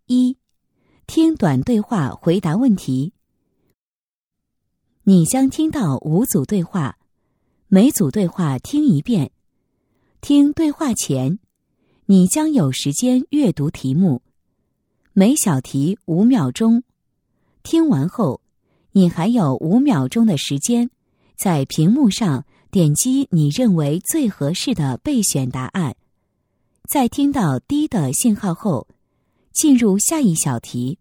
一、听短对话回答问题。你将听到5组对话，每组对话听一遍。听对话前，你将有时间阅读题目，每小题5秒钟。听完后，你还有5秒钟的时间，在屏幕上点击你认为最合适的备选答案。在听到滴的信号后，进入下一小题。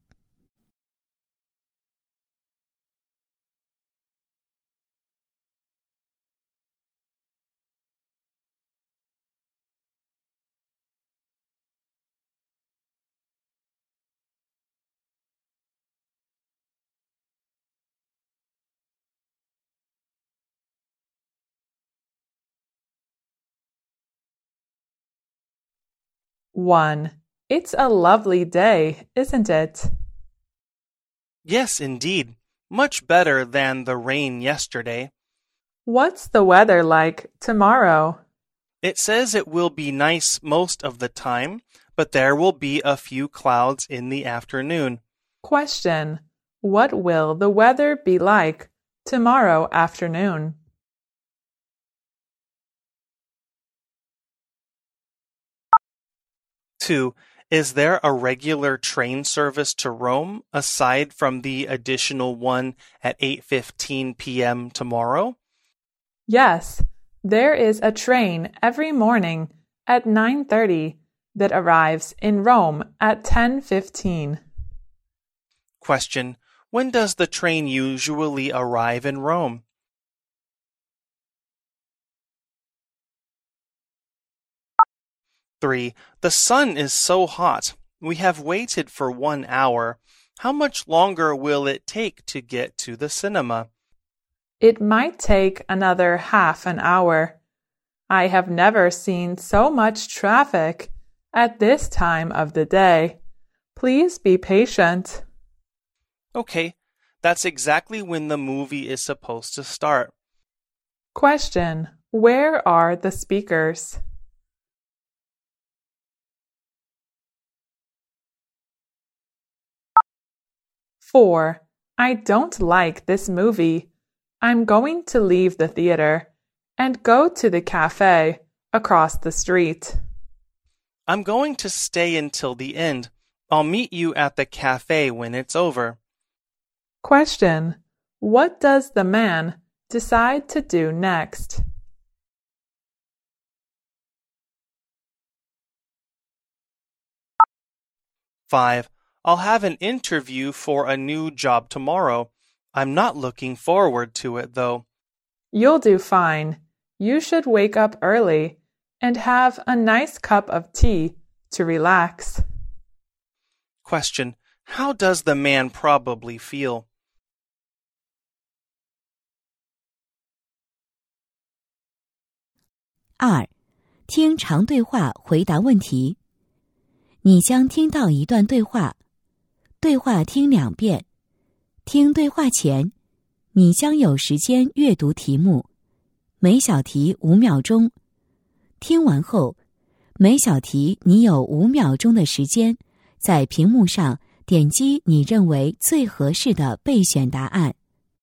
1. It's a lovely day, isn't it? Yes, indeed. Much better than the rain yesterday. What's the weather like tomorrow? It says it will be nice most of the time, but there will be a few clouds in the afternoon. Question. What will the weather be like tomorrow afternoon? 2. Is there a regular train service to Rome aside from the additional one at 8:15 p.m. tomorrow? Yes, there is a train every morning at 9:30 that arrives in Rome at 10:15. Question. When does the train usually arrive in Rome? 3. The sun is so hot. We have waited for 1 hour. How much longer will it take to get to the cinema? It might take another half an hour. I have never seen so much traffic at this time of the day. Please be patient. Okay, that's exactly when the movie is supposed to start. Question. Where are the speakers? 4. I don't like this movie. I'm going to leave the theater and go to the cafe across the street. I'm going to stay until the end. I'll meet you at the cafe when it's over. Question. What does the man decide to do next? 5. I'll have an interview for a new job tomorrow. I'm not looking forward to it, though. You'll do fine. You should wake up early and have a nice cup of tea to relax. Question. How does the man probably feel? 2. 听长对话回答问题。你将听到一段对话，对话听2遍。听对话前，你将有时间阅读题目，每小题5秒钟。听完后，每小题你有5秒钟的时间，在屏幕上点击你认为最合适的备选答案。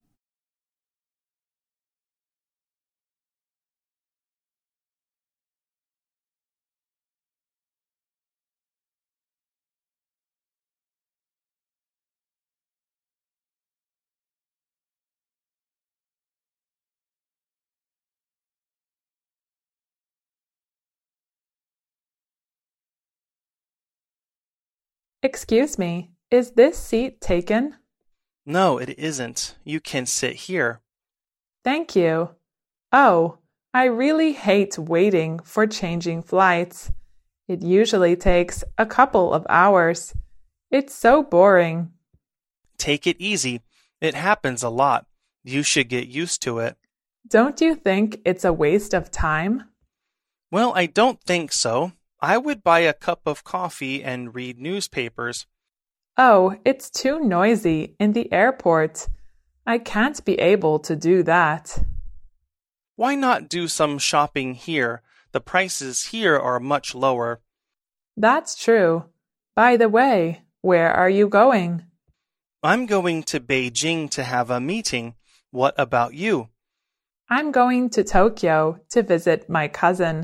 Excuse me, is this seat taken? No, it isn't. You can sit here. Thank you. Oh, I really hate waiting for changing flights. It usually takes a couple of hours. It's so boring. Take it easy. It happens a lot. You should get used to it. Don't you think it's a waste of time? Well, I don't think so. I would buy a cup of coffee and read newspapers. Oh, it's too noisy in the airport. I can't be able to do that. Why not do some shopping here? The prices here are much lower. That's true. By the way, Where are you going? I'm going to Beijing to have a meeting. What about you? I'm going to Tokyo to visit my cousin.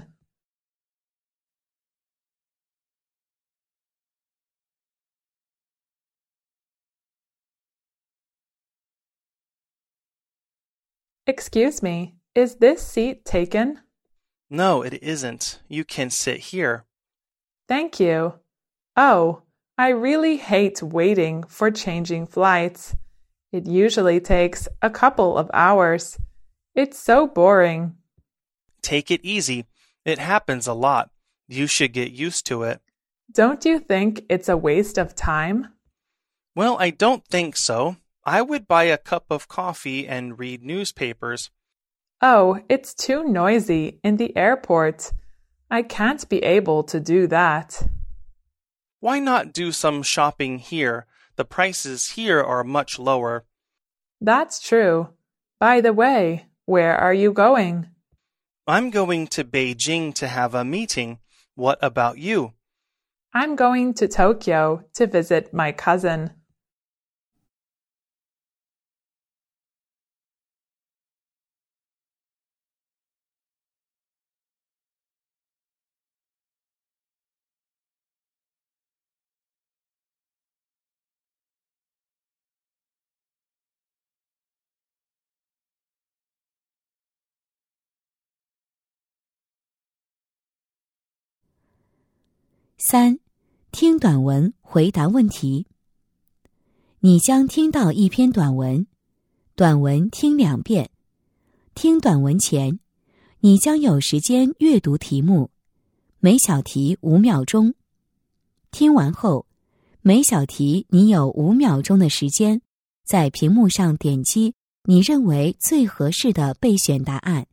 Excuse me, is this seat taken? No, it isn't. You can sit here. Thank you. Oh, I really hate waiting for changing flights. It usually takes a couple of hours. It's so boring. Take it easy. It happens a lot. You should get used to it. Don't you think it's a waste of time? Well, I don't think so. I would buy a cup of coffee and read newspapers. Oh, it's too noisy in the airport. I can't be able to do that. Why not do some shopping here? The prices here are much lower. That's true. By the way, where are you going? I'm going to Beijing to have a meeting. What about you? I'm going to Tokyo to visit my cousin. 3. 听短文回答问题。你将听到一篇短文，短文听2遍。听短文前，你将有时间阅读题目，每小题5秒钟。听完后，每小题你有5秒钟的时间，在屏幕上点击你认为最合适的备选答案。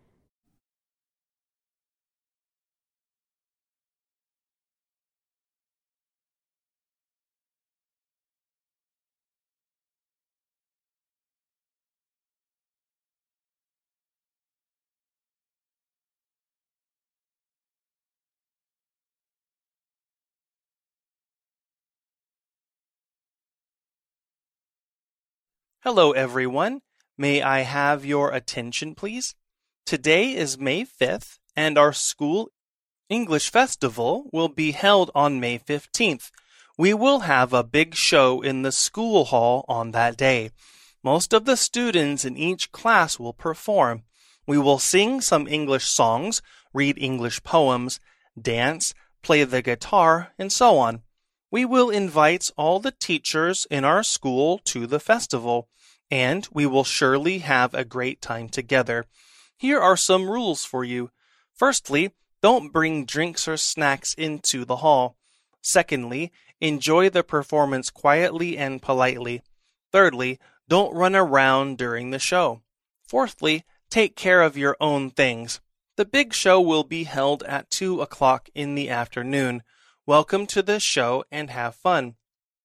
Hello, everyone. May I have your attention, please? Today is May 5th, and our school English festival will be held on May 15th. We will have a big show in the school hall on that day. Most of the students in each class will perform. We will sing some English songs, read English poems, dance, play the guitar, and so on. We will invite all the teachers in our school to the festival, and we will surely have a great time together. Here are some rules for you. Firstly, don't bring drinks or snacks into the hall. Secondly, enjoy the performance quietly and politely. Thirdly, don't run around during the show. Fourthly, take care of your own things. The big show will be held at 2 o'clock in the afternoon. Welcome to the show and have fun.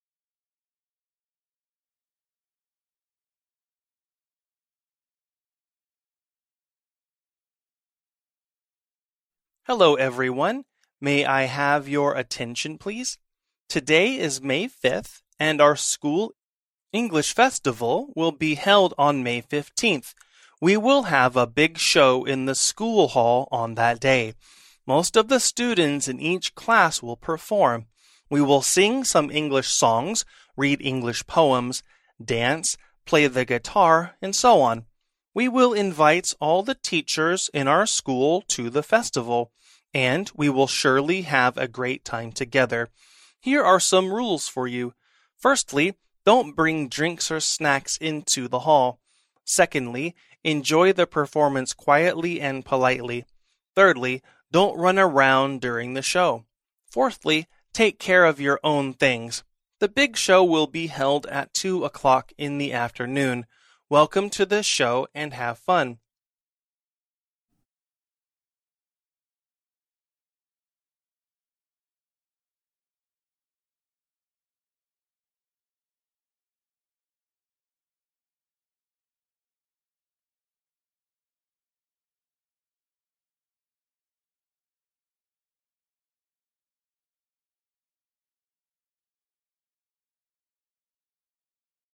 Hello, everyone. May I have your attention, please? Today is May 5th, and our school English festival will be held on May 15th. We will have a big show in the school hall on that day. Most of the students in each class will perform. We will sing some English songs, read English poems, dance, play the guitar, and so on. We will invite all the teachers in our school to the festival, and we will surely have a great time together. Here are some rules for you. Firstly, don't bring drinks or snacks into the hall. Secondly, enjoy the performance quietly and politely. Thirdly, don't run around during the show. Fourthly, take care of your own things. The big show will be held at 2 o'clock in the afternoon. Welcome to the show and have fun.